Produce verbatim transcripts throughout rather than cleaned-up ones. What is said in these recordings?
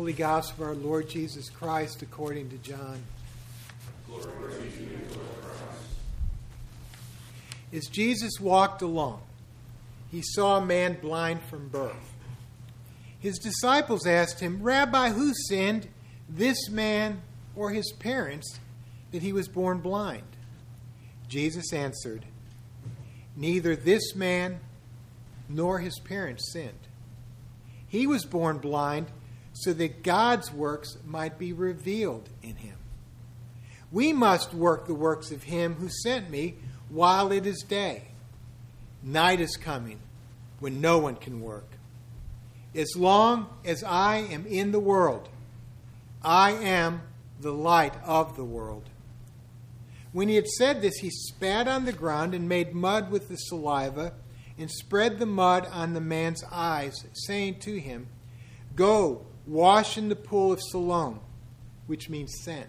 Holy Gospel of our Lord Jesus Christ according to John. Glory to you, Lord Christ. As Jesus walked along, he saw a man blind from birth. His disciples asked him, "Rabbi, who sinned, this man or his parents, that he was born blind?" Jesus answered, "Neither this man nor his parents sinned. He was born blind so that God's works might be revealed in him. We must work the works of him who sent me while it is day. Night is coming when no one can work. As long as I am in the world, I am the light of the world." When he had said this, he spat on the ground and made mud with the saliva and spread the mud on the man's eyes, saying to him, "Go, wash in the pool of Siloam," which means sent.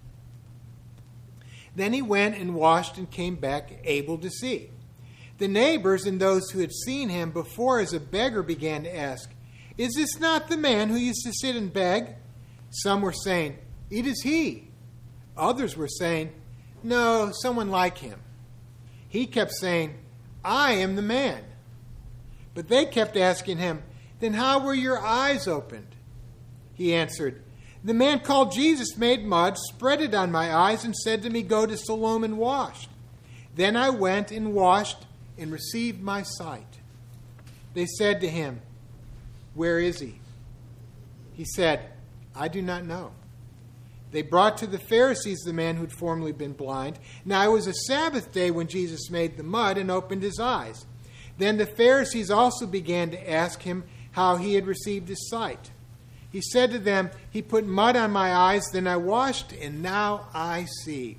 Then he went and washed and came back able to see. The neighbors and those who had seen him before as a beggar began to ask, "Is this not the man who used to sit and beg?" Some were saying, "It is he." Others were saying, "No, someone like him." He kept saying, "I am the man." But they kept asking him, "Then how were your eyes opened?" He answered, "The man called Jesus made mud, spread it on my eyes, and said to me, 'Go to Siloam and wash.' Then I went and washed and received my sight." They said to him, "Where is he?" He said, "I do not know." They brought to the Pharisees the man who had formerly been blind. Now it was a Sabbath day when Jesus made the mud and opened his eyes. Then the Pharisees also began to ask him how he had received his sight. He said to them, "He put mud on my eyes, then I washed, and now I see."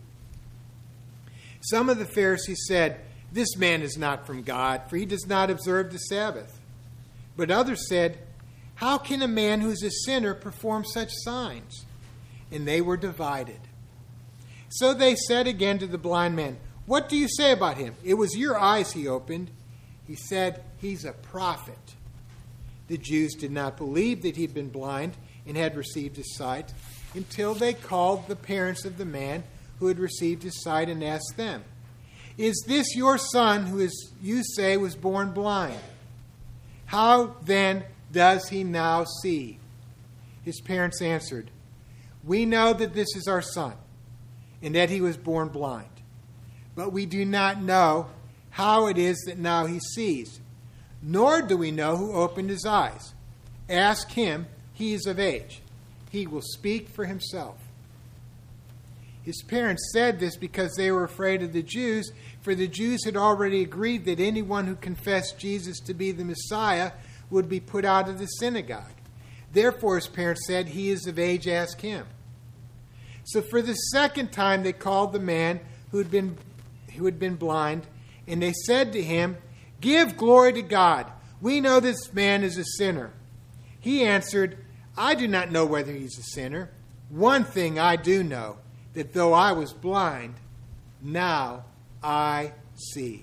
Some of the Pharisees said, "This man is not from God, for he does not observe the Sabbath." But others said, "How can a man who is a sinner perform such signs?" And they were divided. So they said again to the blind man, "What do you say about him? It was your eyes he opened." He said, "He's a prophet." The Jews did not believe that he had been blind and had received his sight until they called the parents of the man who had received his sight and asked them, "Is this your son who is, you say was born blind? How then does he now see?" His parents answered, "We know that this is our son, and that he was born blind. But we do not know how it is that now he sees, nor do we know who opened his eyes. Ask him, he is of age. He will speak for himself." His parents said this because they were afraid of the Jews, for the Jews had already agreed that anyone who confessed Jesus to be the Messiah would be put out of the synagogue. Therefore his parents said, "He is of age, ask him." So for the second time they called the man who had been who had been blind, and they said to him, "Give glory to God. We know this man is a sinner." He answered, "I do not know whether he's a sinner. One thing I do know, that though I was blind, now I see."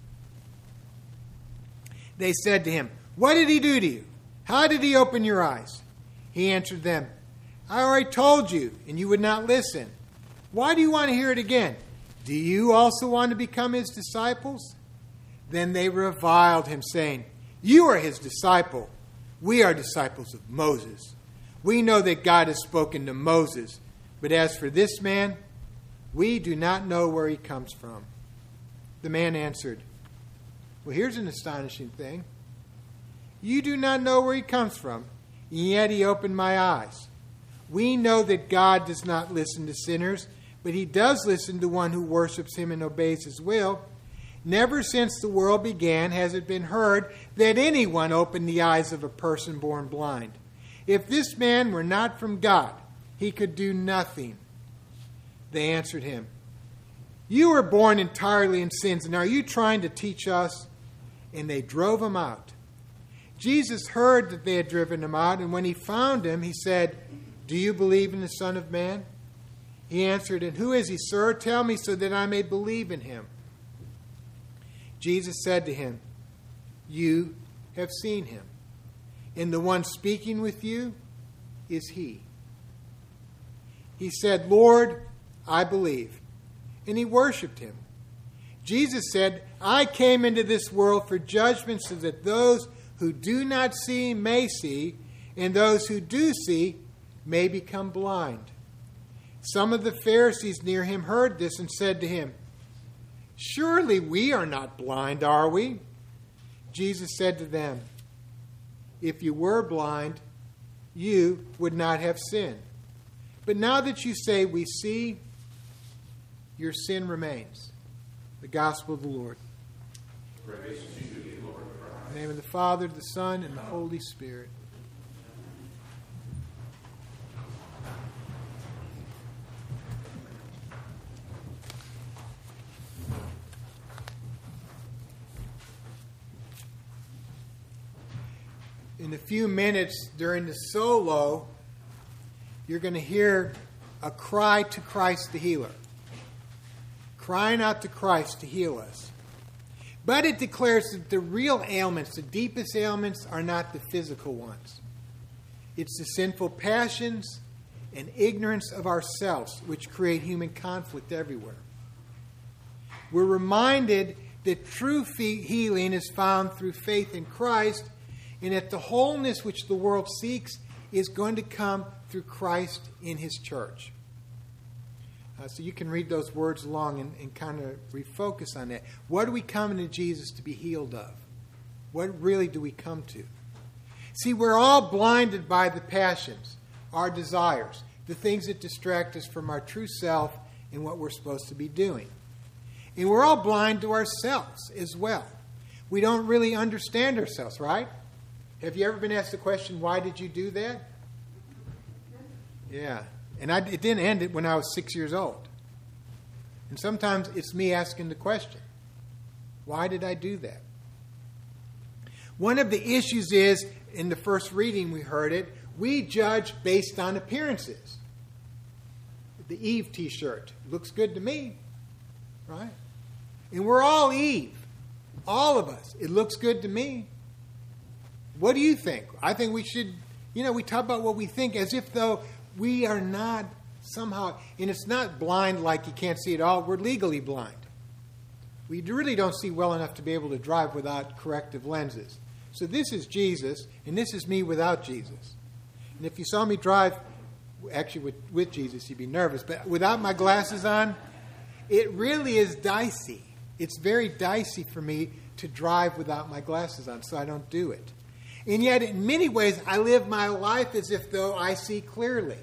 They said to him, "What did he do to you? How did he open your eyes?" He answered them, "I already told you, and you would not listen. Why do you want to hear it again? Do you also want to become his disciples?" Then they reviled him, saying, "You are his disciple. We are disciples of Moses. We know that God has spoken to Moses. But as for this man, we do not know where he comes from." The man answered, "Well, here's an astonishing thing. You do not know where he comes from, and yet he opened my eyes. We know that God does not listen to sinners, but he does listen to one who worships him and obeys his will. Never since the world began has it been heard that anyone opened the eyes of a person born blind. If this man were not from God, he could do nothing." They answered him, "You were born entirely in sins, and are you trying to teach us?" And they drove him out. Jesus heard that they had driven him out, and when he found him, he said, "Do you believe in the Son of Man?" He answered, "And who is he, sir? Tell me so that I may believe in him." Jesus said to him, "You have seen him, and the one speaking with you, is he. He said, Lord, I believe. And he worshiped him. Jesus said, I came into this world for judgment so that those who do not see may see, and those who do see may become blind. Some of the Pharisees near him heard this and said to him, Surely we are not blind, are we? Jesus said to them, If you were blind, you would not have sinned. But now that you say we see, your sin remains. The gospel of the Lord. Praise to you, Lord Christ. In the name of the Father, the Son, and the Holy Spirit. In a few minutes during the solo, you're going to hear a cry to Christ the healer. Crying out to Christ to heal us. But it declares that the real ailments, the deepest ailments, are not the physical ones. It's the sinful passions and ignorance of ourselves which create human conflict everywhere. We're reminded that true healing is found through faith in Christ, and that the wholeness which the world seeks is going to come through Christ in his church. Uh, so you can read those words along and, and kind of refocus on that. What are we coming to Jesus to be healed of? What really do we come to? See, we're all blinded by the passions, our desires, the things that distract us from our true self and what we're supposed to be doing. And we're all blind to ourselves as well. We don't really understand ourselves, right? Have you ever been asked the question, why did you do that? Yeah. And I, it didn't end it when I was six years old. And sometimes it's me asking the question, why did I do that? One of the issues is, in the first reading we heard it, we judge based on appearances. The Eve t-shirt looks good to me, right? And we're all Eve. All of us. It looks good to me. What do you think? I think we should, you know, we talk about what we think as if though we are not somehow, and it's not blind like you can't see it all. We're legally blind. We really don't see well enough to be able to drive without corrective lenses. So this is Jesus, and this is me without Jesus. And if you saw me drive, actually with, with Jesus, you'd be nervous. But without my glasses on, it really is dicey. It's very dicey for me to drive without my glasses on, so I don't do it. And yet, in many ways, I live my life as if though I see clearly.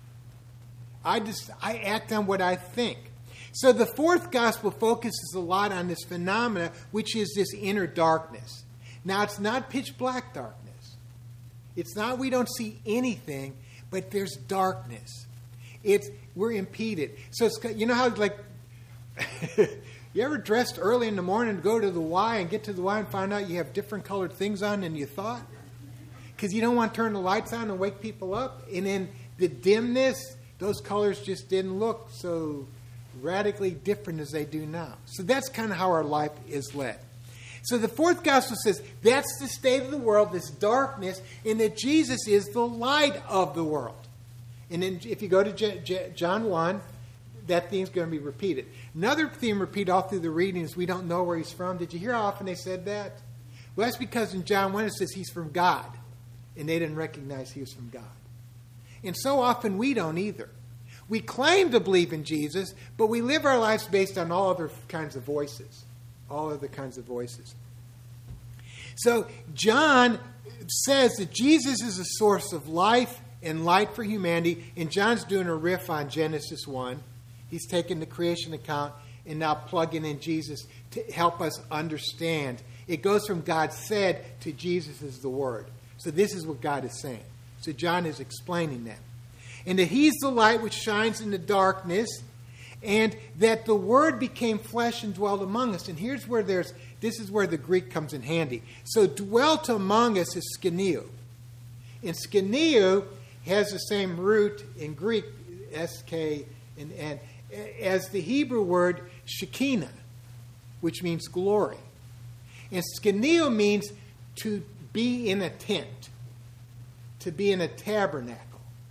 I just I act on what I think. So the fourth gospel focuses a lot on this phenomena, which is this inner darkness. Now, it's not pitch black darkness. It's not we don't see anything, but there's darkness. It's we're impeded. So it's, you know how like you ever dressed early in the morning to go to the Y and get to the Y and find out you have different colored things on than you thought? Because you don't want to turn the lights on and wake people up. And in the dimness, those colors just didn't look so radically different as they do now. So that's kind of how our life is led. So the fourth gospel says that's the state of the world, this darkness, and that Jesus is the light of the world. And then if you go to J- J- John one, that theme's going to be repeated. Another theme repeated all through the readings, we don't know where he's from. Did you hear how often they said that? Well, that's because in John one it says he's from God. And they didn't recognize he was from God. And so often we don't either. We claim to believe in Jesus, but we live our lives based on all other kinds of voices. All other kinds of voices. So John says that Jesus is a source of life and light for humanity. And John's doing a riff on Genesis one. He's taking the creation account and now plugging in Jesus to help us understand. It goes from God said to Jesus is the Word. So this is what God is saying. So John is explaining that. And that he's the light which shines in the darkness, and that the Word became flesh and dwelt among us. And here's where there's, this is where the Greek comes in handy. So dwelt among us is skeneo. And skeneo has the same root in Greek, S K and N, as the Hebrew word Shekinah, which means glory. And skeneo means to be in a tent, to be in a tabernacle.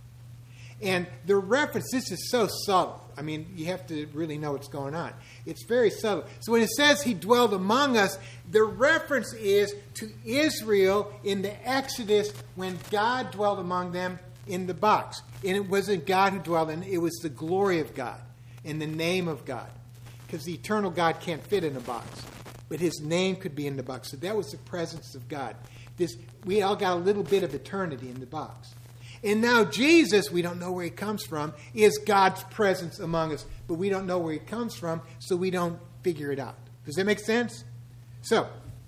And the reference, this is so subtle. I mean, you have to really know what's going on. It's very subtle. So when it says he dwelled among us, the reference is to Israel in the Exodus when God dwelled among them in the box. And it wasn't God who dwelled in it. It was the glory of God in the name of God. Because the eternal God can't fit in a box. But his name could be in the box. So that was the presence of God. This, we all got a little bit of eternity in the box. And now Jesus, we don't know where he comes from, is God's presence among us. But we don't know where he comes from, so we don't figure it out. Does that make sense? So,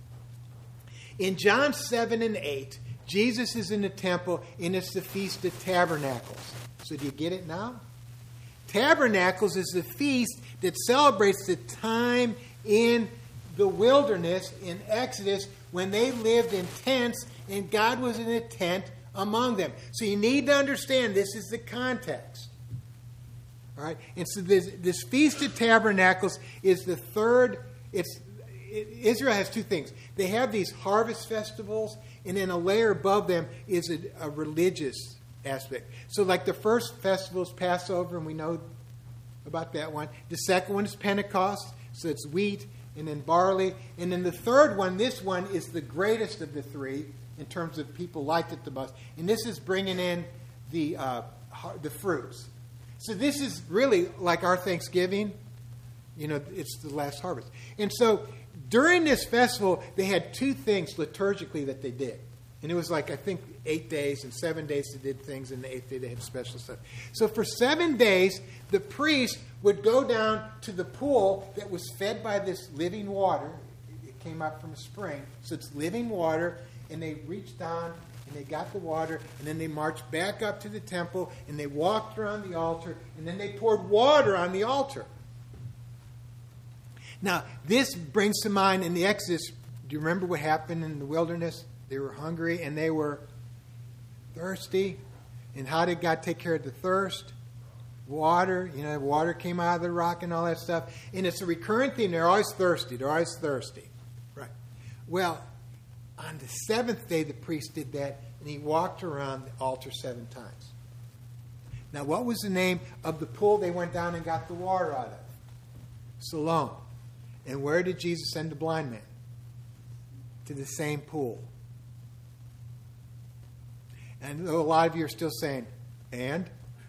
in John seven and eight, Jesus is in the temple, and it's the Feast of Tabernacles. So do you get it now? Tabernacles is the feast that celebrates the time in the wilderness in Exodus when they lived in tents, and God was in a tent among them. So you need to understand this is the context. All right? And so this, this Feast of Tabernacles is the third. It's it, Israel has two things. They have these harvest festivals, and then a layer above them is a, a religious aspect. So like the first festival is Passover, and we know about that one. The second one is Pentecost, so it's wheat and then barley. And then the third one, this one, is the greatest of the three in terms of people liked it the most. And this is bringing in the uh, the fruits. So this is really like our Thanksgiving. You know, it's the last harvest. And so during this festival, they had two things liturgically that they did. And it was like, I think, eight days, and seven days they did things, and the eighth day they had special stuff. So for seven days, the priest would go down to the pool that was fed by this living water. It came out from a spring. So it's living water. And they reached down, and they got the water, and then they marched back up to the temple, and they walked around the altar, and then they poured water on the altar. Now, this brings to mind in the Exodus, do you remember what happened in the wilderness? They were hungry, and they were thirsty. And how did God take care of the thirst? Water. You know, water came out of the rock and all that stuff. And it's a recurrent theme. They're always thirsty. They're always thirsty. Right. Well, on the seventh day, the priest did that, and he walked around the altar seven times. Now, what was the name of the pool they went down and got the water out of? Siloam. And where did Jesus send the blind man? To the same pool. And a lot of you are still saying, and?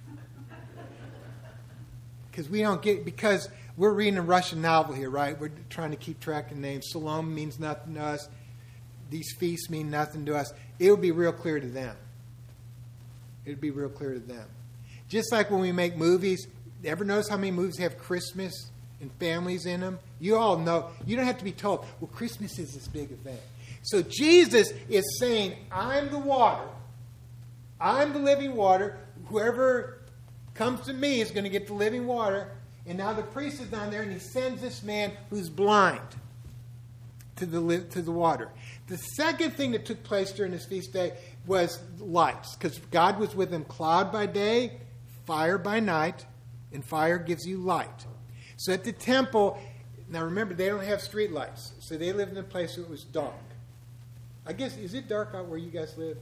Because we don't get, because we're reading a Russian novel here, right? We're trying to keep track of names. Siloam means nothing to us. These feasts mean nothing to us. It would be real clear to them. It would be real clear to them. Just like when we make movies, ever notice how many movies have Christmas and families in them? You all know. You don't have to be told, well, Christmas is this big event. So Jesus is saying, I'm the water. I'm the living water. Whoever comes to me is going to get the living water. And now the priest is down there, and he sends this man who's blind to the to the water. The second thing that took place during this feast day was lights, because God was with them cloud by day, fire by night, and fire gives you light. So at the temple, now remember, they don't have street lights, so they lived in a place where it was dark. I guess, is it dark out where you guys live?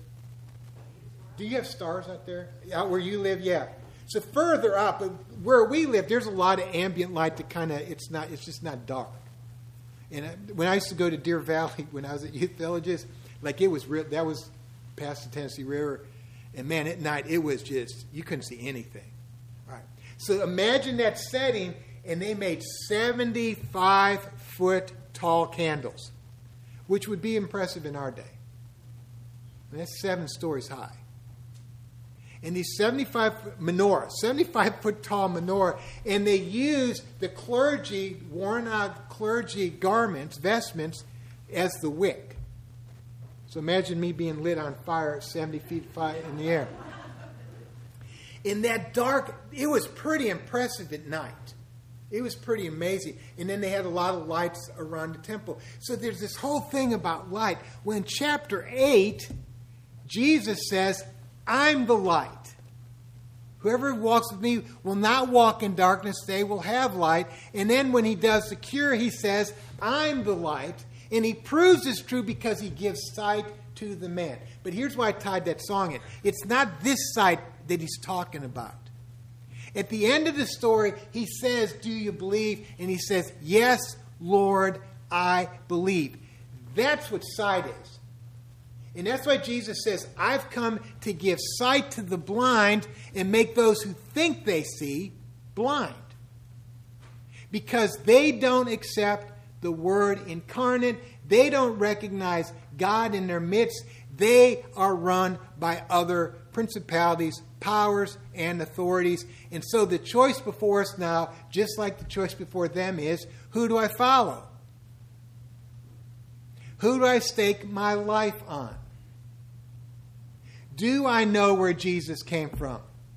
Do you have stars out there? Out where you live, yeah. So further up, where we live, there's a lot of ambient light that kind of, it's not, it's just not dark. And when I used to go to Deer Valley, when I was at Youth Villages, like it was real, that was past the Tennessee River. And man, at night, it was just, you couldn't see anything. All right. So imagine that setting, and they made seventy-five foot tall candles, which would be impressive in our day. And that's seven stories high. And these seventy-five menorah, seventy-five foot tall menorah, and they used the clergy, worn out clergy garments, vestments, as the wick. So imagine me being lit on fire at seventy feet in the air. In that dark, it was pretty impressive at night. It was pretty amazing. And then they had a lot of lights around the temple. So there's this whole thing about light. Well, in chapter eight, Jesus says, I'm the light. Whoever walks with me will not walk in darkness, they will have light. And then when he does the cure, he says, I'm the light. And he proves it's true because he gives sight to the man. But here's why I tied that song in. It's not this sight that he's talking about. At the end of the story, he says, do you believe? And he says, yes, Lord, I believe. That's what sight is. And that's why Jesus says, I've come to give sight to the blind and make those who think they see blind. Because they don't accept the Word incarnate. They don't recognize God in their midst. They are run by other principalities, powers, and authorities. And so the choice before us now, just like the choice before them, is, who do I follow? Who do I stake my life on? Do I know where Jesus came from?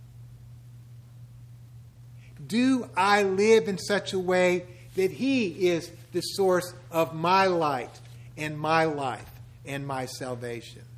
Do I live in such a way that he is the source of my light and my life and my salvation?